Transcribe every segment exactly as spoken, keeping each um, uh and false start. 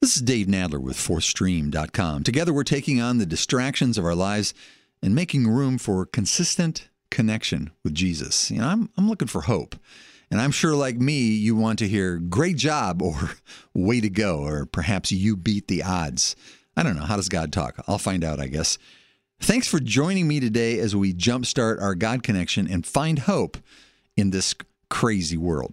This is Dave Nadler with fourth stream dot com. Together we're taking on the distractions of our lives and making room for consistent connection with Jesus. You know, I'm, I'm looking for hope. And I'm sure like me, you want to hear great job or way to go, or perhaps you beat the odds. I don't know. How does God talk? I'll find out, I guess. Thanks for joining me today as we jumpstart our God connection and find hope in this crazy world.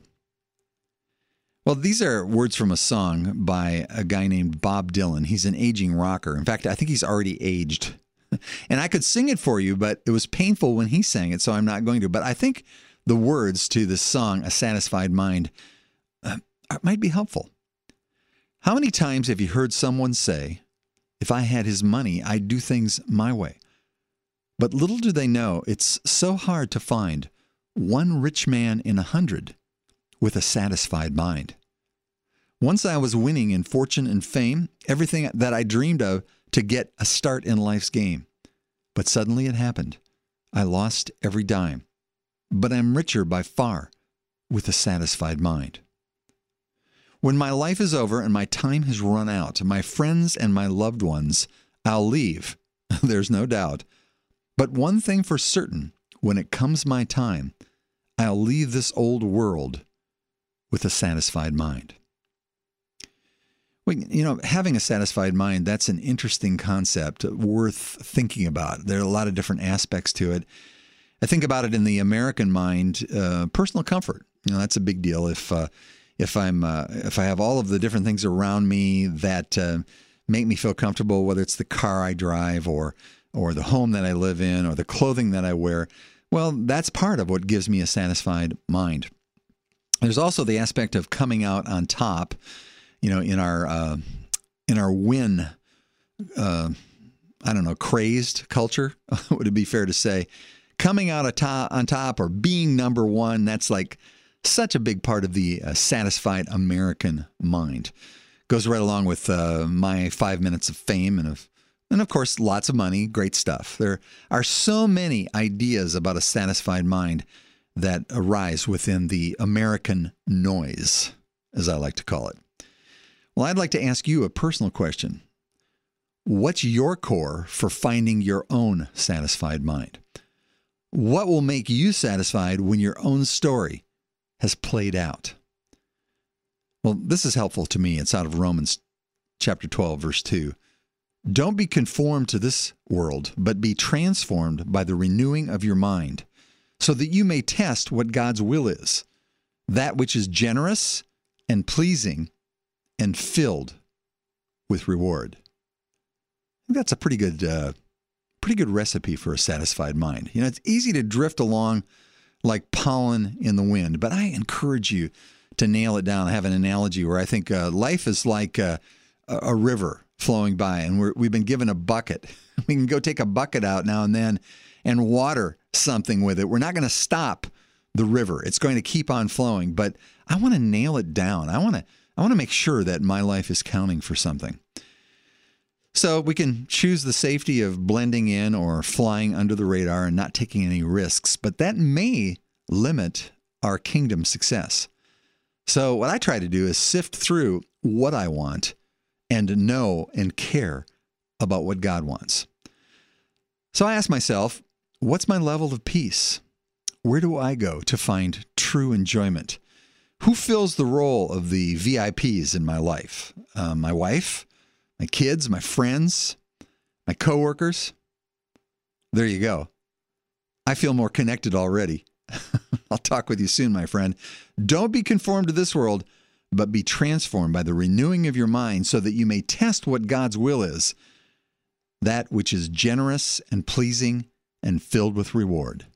Well, these are words from a song by a guy named Bob Dylan. He's an aging rocker. In fact, I think he's already aged. And I could sing it for you, but it was painful when he sang it, so I'm not going to. But I think the words to this song, A Satisfied Mind, uh, might be helpful. How many times have you heard someone say, if I had his money, I'd do things my way? But little do they know, it's so hard to find one rich man in a hundred with a satisfied mind. Once I was winning in fortune and fame, everything that I dreamed of to get a start in life's game. But suddenly it happened. I lost every dime. But I'm richer by far with a satisfied mind. When my life is over and my time has run out, my friends and my loved ones, I'll leave. There's no doubt. But one thing for certain, when it comes my time, I'll leave this old world with a satisfied mind. Well, you know, having a satisfied mind, that's an interesting concept worth thinking about. There are a lot of different aspects to it. I think about it in the American mind, uh, personal comfort. You know, that's a big deal. If uh, if I'm uh, if I have all of the different things around me that uh, make me feel comfortable, whether it's the car I drive or or the home that I live in or the clothing that I wear, well, that's part of what gives me a satisfied mind. There's also the aspect of coming out on top, you know, in our uh, in our win, uh, I don't know, crazed culture, would it be fair to say? Coming out on top, on top or being number one, that's like such a big part of the uh, satisfied American mind. Goes right along with uh, my five minutes of fame and of, and of course, lots of money, great stuff. There are so many ideas about a satisfied mind that arise within the American noise, as I like to call it. Well, I'd like to ask you a personal question. What's your core for finding your own satisfied mind? What will make you satisfied when your own story has played out? Well, this is helpful to me. It's out of Romans chapter twelve, verse two. Don't be conformed to this world, but be transformed by the renewing of your mind, so that you may test what God's will is, that which is generous and pleasing and filled with reward. I think that's a pretty good, uh, pretty good recipe for a satisfied mind. You know, it's easy to drift along like pollen in the wind, but I encourage you to nail it down. I have an analogy where I think uh, life is like a, a river flowing by, and we're, we've been given a bucket. We can go take a bucket out now and then and water something with it. We're not going to stop the river. It's going to keep on flowing, but I want to nail it down. I want to I want to make sure that my life is counting for something. So we can choose the safety of blending in or flying under the radar and not taking any risks, but that may limit our kingdom success. So what I try to do is sift through what I want and know and care about what God wants. So I ask myself, what's my level of peace? Where do I go to find true enjoyment? Who fills the role of the V I Ps in my life? Uh, my wife, my kids, my friends, my coworkers? There you go. I feel more connected already. I'll talk with you soon, my friend. Don't be conformed to this world, but be transformed by the renewing of your mind so that you may test what God's will is, that which is generous and pleasing and filled with reward.